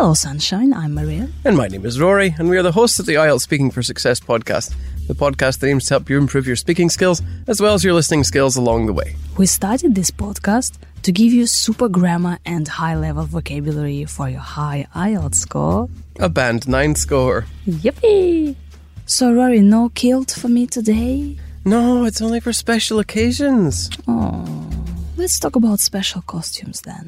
Hello, Sunshine. I'm Maria. And my name is Rory, and we are the hosts of the IELTS Speaking for Success podcast, the podcast that aims to help you improve your speaking skills as well as your listening skills along the way. We started this podcast to give you super grammar and high-level vocabulary for your high IELTS score. A band 9 score. Yippee! So, Rory, no kilt for me today? No, it's only for special occasions. Oh, let's talk about special costumes then.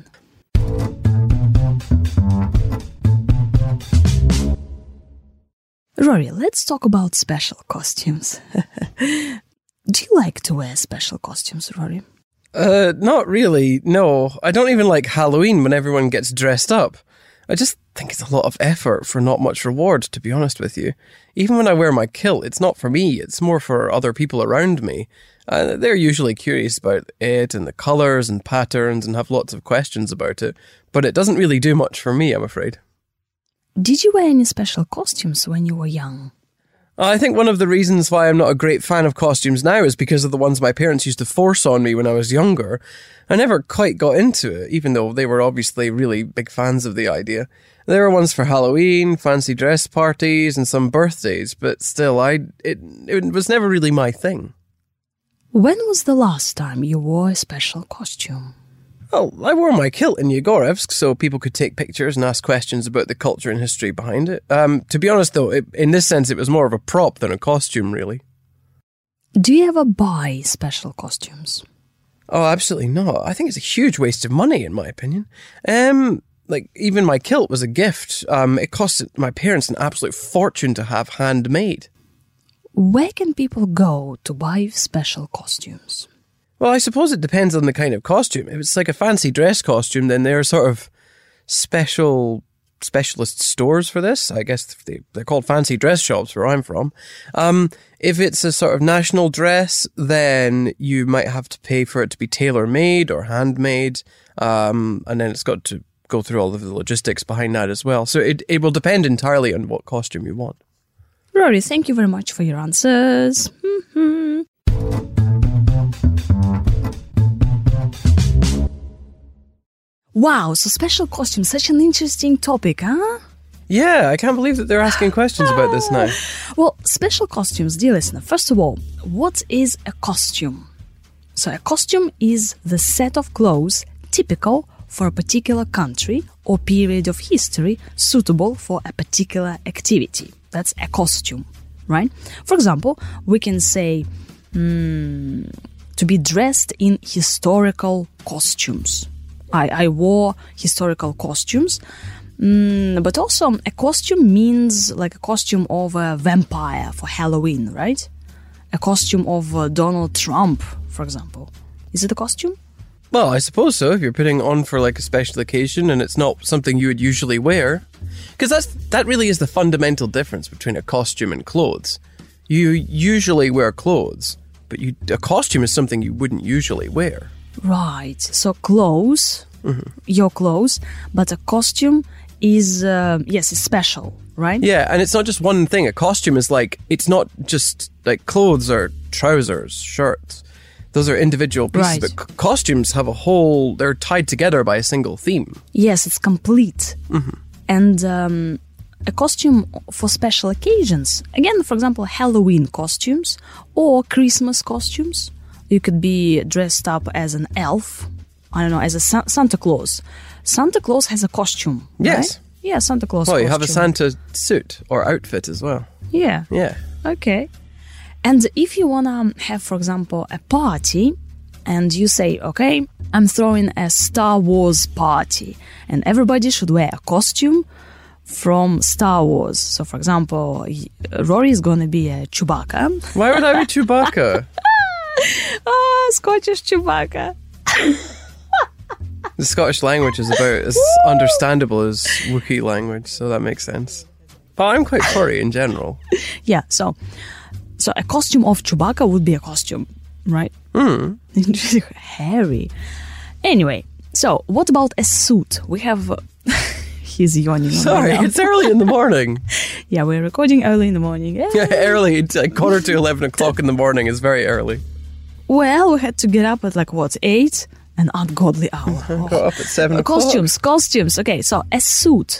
Rory, let's talk about special costumes. Do you like to wear special costumes, Rory? Not really, no. I don't even like Halloween when everyone gets dressed up. I just think it's a lot of effort for not much reward, to be honest with you. Even when I wear my kilt, it's not for me, it's more for other people around me. They're usually curious about it and the colours and patterns and have lots of questions about it, but it doesn't really do much for me, I'm afraid. Did you wear any special costumes when you were young? I think one of the reasons why I'm not a great fan of costumes now is because of the ones my parents used to force on me when I was younger. I never quite got into it, even though they were obviously really big fans of the idea. There were ones for Halloween, fancy dress parties, and some birthdays, but still, it was never really my thing. When was the last time you wore a special costume? Well, I wore my kilt in Yegorevsk so people could take pictures and ask questions about the culture and history behind it. To be honest, though, in this sense, it was more of a prop than a costume, really. Do you ever buy special costumes? Oh, absolutely not. I think it's a huge waste of money, in my opinion. Even my kilt was a gift. It cost my parents an absolute fortune to have handmade. Where can people go to buy special costumes? Well, I suppose it depends on the kind of costume. If it's like a fancy dress costume, then there are sort of specialist stores for this. I guess they're called fancy dress shops where I'm from. If it's a sort of national dress, then you might have to pay for it to be tailor-made or handmade, and then it's got to go through all of the logistics behind that as well. So it will depend entirely on what costume you want. Rory, thank you very much for your answers. Wow, so special costumes, such an interesting topic, huh? Yeah, I can't believe that they're asking questions about this now. Well, special costumes, dear listener, first of all, what is a costume? So a costume is the set of clothes typical for a particular country or period of history suitable for a particular activity. That's a costume, right? For example, we can say to be dressed in historical costumes. I wore historical costumes, but also a costume means like a costume of a vampire for Halloween, right? A costume of Donald Trump, for example. Is it a costume? Well, I suppose so, if you're putting on for like a special occasion and it's not something you would usually wear. Because that really is the fundamental difference between a costume and clothes. You usually wear clothes, but a costume is something you wouldn't usually wear. Right. So clothes, your clothes, but a costume is, is special, right? Yeah, and it's not just one thing. A costume is like, it's not just like clothes or trousers, shirts. Those are individual pieces, right. But costumes have a whole, they're tied together by a single theme. Yes, it's complete. And a costume for special occasions. Again, for example, Halloween costumes or Christmas costumes. You could be dressed up as an elf, I don't know, as a Santa Claus. Santa Claus has a costume, yes. Right? Yeah, Santa Claus Well, costume. you have a Santa suit or outfit as well. Yeah. Yeah. Okay. And if you want to have, for example, a party, and you say, okay, I'm throwing a Star Wars party, and everybody should wear a costume from Star Wars. So, for example, Rory is going to be a Chewbacca. Why would I be Chewbacca? Scottish Chewbacca. The Scottish language is about as understandable as Wookiee language, so that makes sense. But I'm quite furry in general. Yeah, so a costume of Chewbacca would be a costume, right? Hairy. Anyway, so what about a suit? We have... He's yawning. Sorry, right now. It's early in the morning. Yeah, we're recording early in the morning. Yeah, early. It's like 11:15 in the morning is very early. Well, we had to get up at 8? An ungodly hour. Got up at 7 o'clock. Costumes. Okay, so a suit.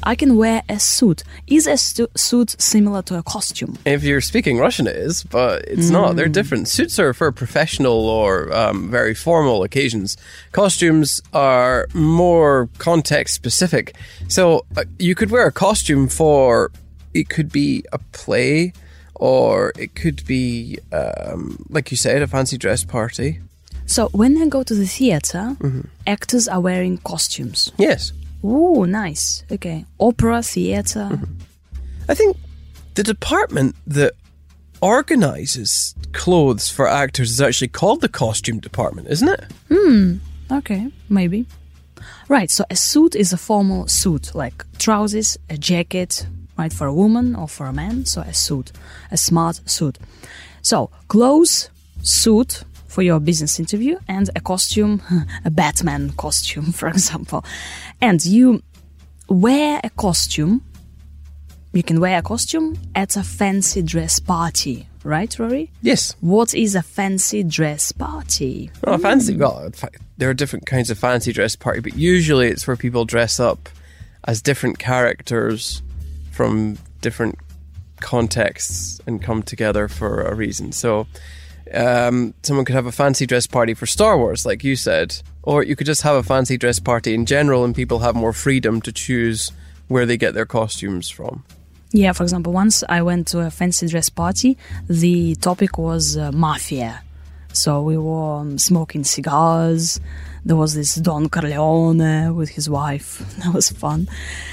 I can wear a suit. Is a suit similar to a costume? If you're speaking Russian, it is, but it's not. They're different. Suits are for professional or very formal occasions. Costumes are more context specific. So you could wear a costume for, it could be a play, or it could be, like you said, a fancy dress party. So when I go to the theater, actors are wearing costumes. Yes. Oh, nice. Okay. Opera, theater. I think the department that organizes clothes for actors is actually called the costume department, isn't it? Okay, maybe. Right, so a suit is a formal suit, like trousers, a jacket, right, for a woman or for a man. So a suit, a smart suit. So clothes, suit for your business interview, and a costume, a Batman costume, for example. And you wear a costume, you can wear a costume at a fancy dress party, right, Rory? Yes. What is a fancy dress party? Well, in fact, there are different kinds of fancy dress party, but usually it's where people dress up as different characters from different contexts and come together for a reason. So someone could have a fancy dress party for Star Wars, like you said, or you could just have a fancy dress party in general and people have more freedom to choose where they get their costumes from. Yeah, for example, once I went to a fancy dress party, the topic was mafia. So we were smoking cigars. There was this Don Corleone with his wife. That was fun.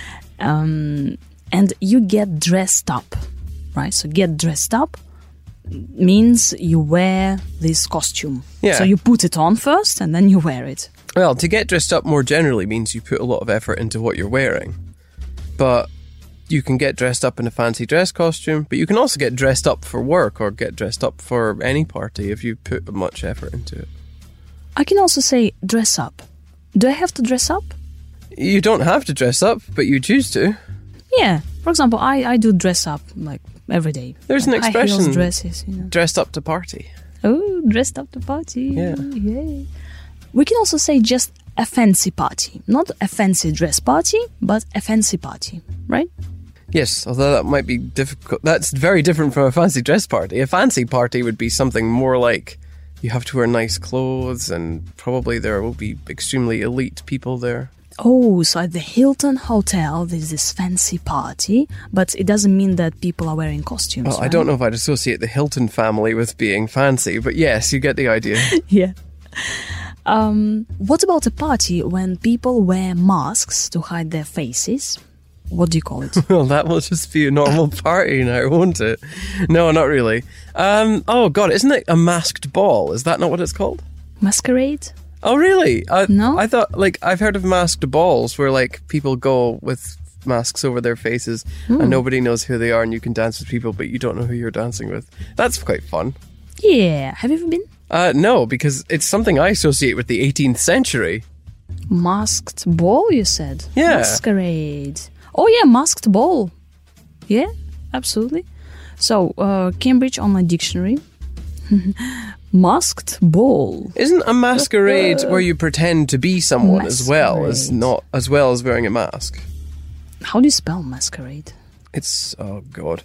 And you get dressed up, right? So get dressed up means you wear this costume. Yeah. So you put it on first and then you wear it. Well, to get dressed up more generally means you put a lot of effort into what you're wearing. But you can get dressed up in a fancy dress costume, but you can also get dressed up for work or get dressed up for any party if you put much effort into it. I can also say dress up. Do I have to dress up? You don't have to dress up, but you choose to. Yeah. For example, I do dress up like every day. There's like an expression, high heels, dresses, dressed up to party. Oh, dressed up to party. Yeah. Yay. We can also say just a fancy party. Not a fancy dress party, but a fancy party, right? Yes, although that might be difficult. That's very different from a fancy dress party. A fancy party would be something more like you have to wear nice clothes and probably there will be extremely elite people there. Oh, so at the Hilton Hotel, there's this fancy party, but it doesn't mean that people are wearing costumes. Well, right? I don't know if I'd associate the Hilton family with being fancy, but yes, you get the idea. Yeah. What about a party when people wear masks to hide their faces? What do you call it? Well, that will just be a normal party now, won't it? No, not really. Oh, God, isn't it a masked ball? Is that not what it's called? Masquerade? Oh, really? No? I thought, I've heard of masked balls where, people go with masks over their faces and nobody knows who they are and you can dance with people, but you don't know who you're dancing with. That's quite fun. Yeah. Have you ever been? No, because it's something I associate with the 18th century. Masked ball, you said? Yeah. Masquerade. Oh, yeah, masked ball. Yeah, absolutely. So, Cambridge Online Dictionary. Masked ball. Isn't a masquerade where you pretend to be someone as well as wearing a mask? How do you spell masquerade? It's, oh God,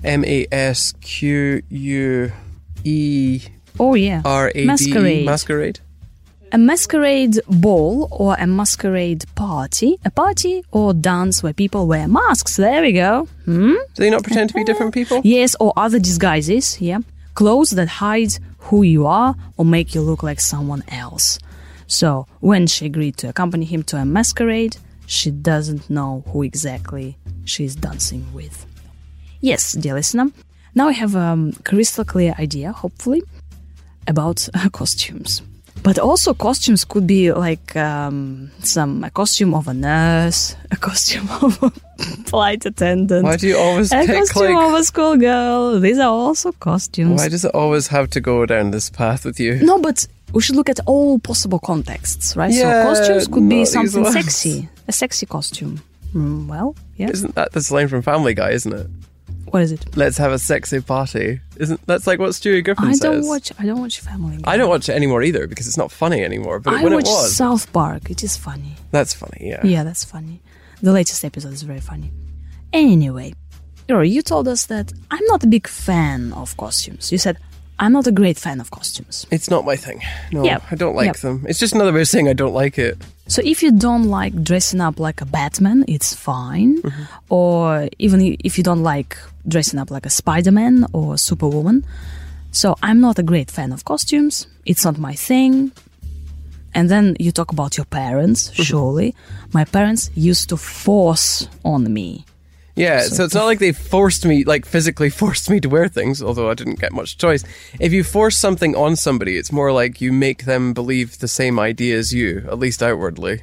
M-A-S-Q-U-E Oh, yeah. R-A-D-E. Masquerade. Masquerade. A masquerade ball or a masquerade party. A party or dance where people wear masks. There we go. Do they not pretend to be different people? Yes, or other disguises. Yeah. Clothes that hide who you are or make you look like someone else. So, when she agreed to accompany him to a masquerade, she doesn't know who exactly she's dancing with. Yes, dear listener, now I have a crystal clear idea, hopefully, about costumes. But also costumes could be like a costume of a nurse, a costume of a flight attendant. Why do you always a pick costume of a schoolgirl? These are also costumes. Why does it always have to go down this path with you? No, but we should look at all possible contexts, right? Yeah, so costumes could be not something these ones. sexy, a sexy costume. Well, yeah. Isn't that the line from Family Guy, isn't it? What is it? Let's have a sexy party. Isn't that's like what Stewie Griffin I says? don't watch Family Guy. I don't watch it anymore either because it's not funny anymore. But I when watch it was, South Park. It is funny. that's funny. Yeah. Yeah, that's funny. The latest episode is very funny. Anyway, Rory, you told us that I'm not a big fan of costumes. You said, I'm not a great fan of costumes. It's not my thing. No, Yep. I don't like Yep. them. It's just another way of saying I don't like it. So if you don't like dressing up like a Batman, it's fine. Or even if you don't like dressing up like a Spider-Man or Superwoman. So I'm not a great fan of costumes. It's not my thing. And then you talk about your parents, surely. My parents used to force on me. Yeah, so it's not like they forced me, like physically forced me to wear things, although I didn't get much choice. If you force something on somebody, it's more like you make them believe the same idea as you, at least outwardly.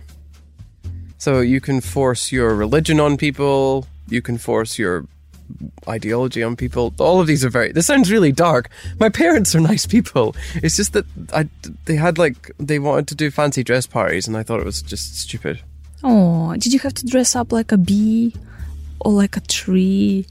So you can force your religion on people, you can force your ideology on people. All of these are this sounds really dark. My parents are nice people. It's just that they wanted to do fancy dress parties and I thought it was just stupid. Oh, did you have to dress up like a bee? Or like a tree?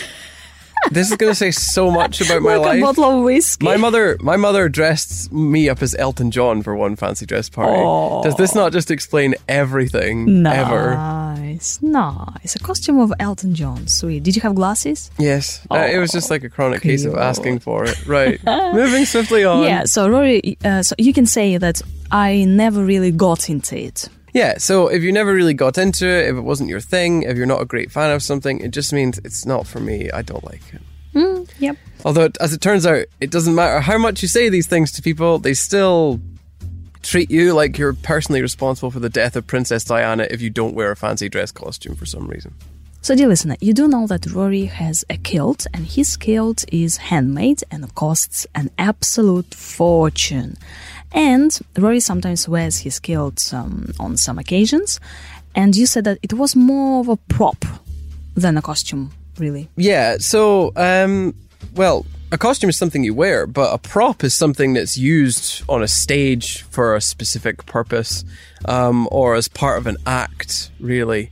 This is going to say so much about my like life. a bottle of whiskey. My mother dressed me up as Elton John for one fancy dress party. Oh. Does this not just explain everything ever? Nice. A costume of Elton John. Sweet. Did you have glasses? Yes. It was just like a chronic case of cute. asking for it. Right. Moving swiftly on. Yeah, so Rory, so you can say that I never really got into it. Yeah, so if you never really got into it, if it wasn't your thing, if you're not a great fan of something, it just means it's not for me. I don't like it. Yep. Although, as it turns out, it doesn't matter how much you say these things to people, they still treat you like you're personally responsible for the death of Princess Diana if you don't wear a fancy dress costume for some reason. So, dear listener, you do know that Rory has a kilt, and his kilt is handmade and costs an absolute fortune. And Rory sometimes wears his kilt on some occasions. And you said that it was more of a prop than a costume, really. Yeah, so, well, a costume is something you wear, but a prop is something that's used on a stage for a specific purpose, or as part of an act, really.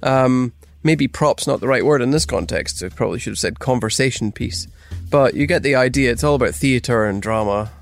Maybe prop's not the right word in this context. I probably should have said conversation piece. But you get the idea. It's all about theatre and drama.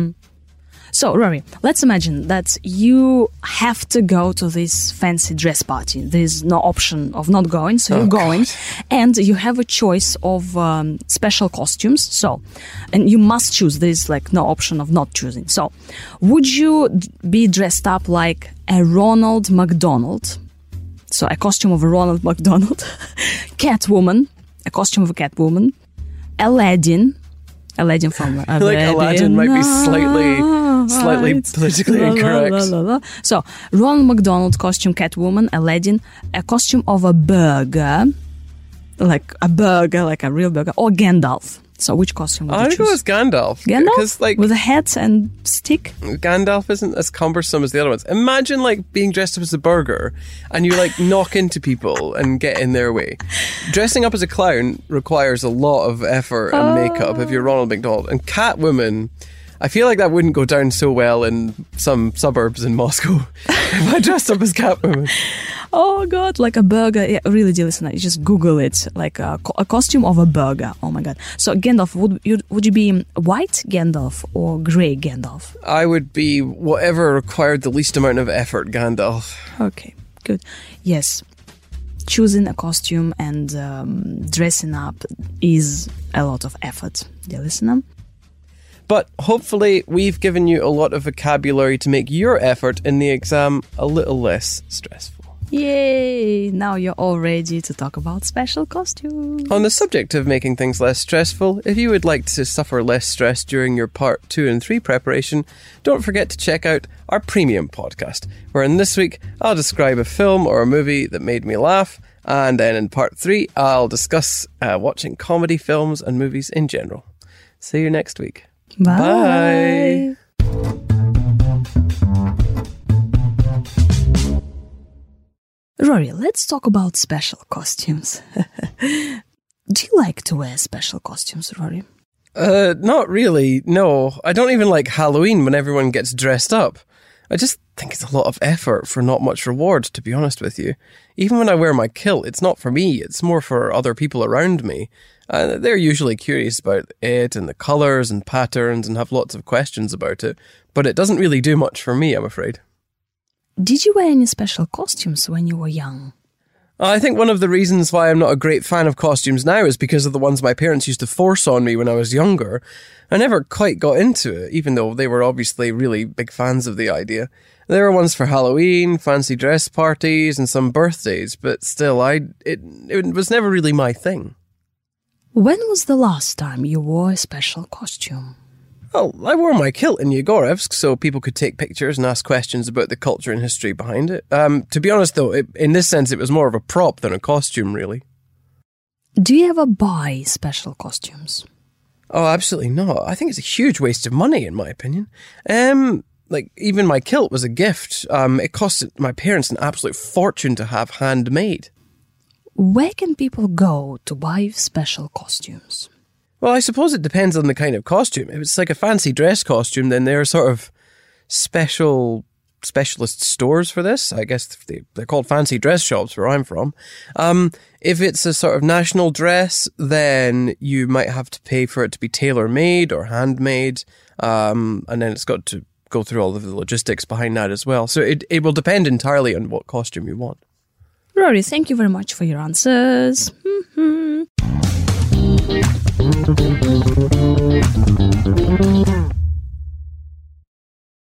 So, Rory, let's imagine that you have to go to this fancy dress party. There's no option of not going, so you're going. And you have a choice of special costumes. So, and you must choose. There's like no option of not choosing. So, would you be dressed up like a Ronald McDonald? So, a costume of a Ronald McDonald. Catwoman, a costume of a Catwoman. Aladdin from I feel like Aladdin might be slightly politically incorrect. So, Ronald McDonald costume, Catwoman, Aladdin, a costume of a burger, like a real burger, or Gandalf. So, which costume would you I'd choose? go as Gandalf. Gandalf? 'Cause, like, with a hat and stick? Gandalf isn't as cumbersome as the other ones. Imagine like being dressed up as a burger and you like knock into people and get in their way. Dressing up as a clown requires a lot of effort and makeup if you're Ronald McDonald. And Catwoman, I feel like that wouldn't go down so well in some suburbs in Moscow if I dressed up as Catwoman. Oh God, like a burger. Yeah, really, dear listener, you just Google it. Like a costume of a burger. Oh my God. So Gandalf, would you be white Gandalf or grey Gandalf? I would be whatever required the least amount of effort, Gandalf. Okay, good. Yes, choosing a costume and dressing up is a lot of effort, dear listener. But hopefully we've given you a lot of vocabulary to make your effort in the exam a little less stressful. Yay! Now you're all ready to talk about special costumes. On the subject of making things less stressful, if you would like to suffer less stress during your Part 2 and 3 preparation, don't forget to check out our premium podcast, wherein this week I'll describe a film or a movie that made me laugh, and then in Part 3 I'll discuss watching comedy films and movies in general. See you next week. Bye. Rory, let's talk about special costumes. Do you like to wear special costumes, Rory? Not really, no. I don't even like Halloween when everyone gets dressed up. I just think it's a lot of effort for not much reward, to be honest with you. Even when I wear my kilt, it's not for me, it's more for other people around me. They're usually curious about it and the colours and patterns and have lots of questions about it, but it doesn't really do much for me, I'm afraid. Did you wear any special costumes when you were young? I think one of the reasons why I'm not a great fan of costumes now is because of the ones my parents used to force on me when I was younger. I never quite got into it, even though they were obviously really big fans of the idea. There were ones for Halloween, fancy dress parties, and some birthdays, but still, it was never really my thing. When was the last time you wore a special costume? Well, I wore my kilt in Yegorevsk so people could take pictures and ask questions about the culture and history behind it. To be honest, though, in this sense, it was more of a prop than a costume, really. Do you ever buy special costumes? Oh, absolutely not. I think it's a huge waste of money, in my opinion. Even my kilt was a gift. It cost my parents an absolute fortune to have handmade. Where can people go to buy special costumes? Well, I suppose it depends on the kind of costume. If it's like a fancy dress costume, then there are sort of specialist stores for this. I guess they're called fancy dress shops where I'm from. If it's a sort of national dress, then you might have to pay for it to be tailor-made or handmade, and then it's got to go through all of the logistics behind that as well. So it will depend entirely on what costume you want. Rory, thank you very much for your answers.